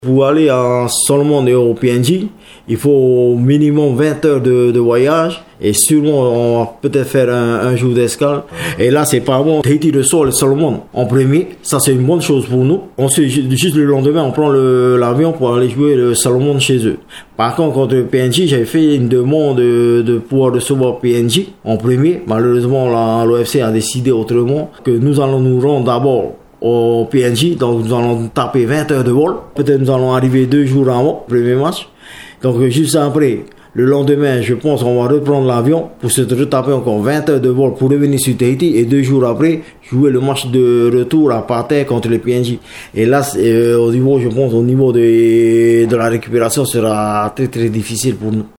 Pour aller en Solomon et au PNG, il faut au minimum 20 heures de voyage et sûrement on va peut-être faire un jour d'escale. Et là, c'est pas bon. Tahiti le sol et Solomon en premier, ça c'est une bonne chose pour nous. Ensuite, juste le lendemain, on prend l'avion pour aller jouer le Solomon chez eux. Par contre, contre le PNG, j'avais fait une demande de pouvoir recevoir PNG en premier. Malheureusement, l'OFC a décidé autrement, que nous allons nous rendre d'abord au PNG, donc nous allons taper 20 heures de vol. Peut-être nous allons arriver 2 jours avant, premier match. Donc juste après, le lendemain, je pense qu'on va reprendre l'avion pour se retaper encore 20 heures de vol pour revenir sur Tahiti et 2 jours après, jouer le match de retour à Pattaya contre le PNG. Et là, au niveau, je pense, au niveau de la récupération sera très très difficile pour nous.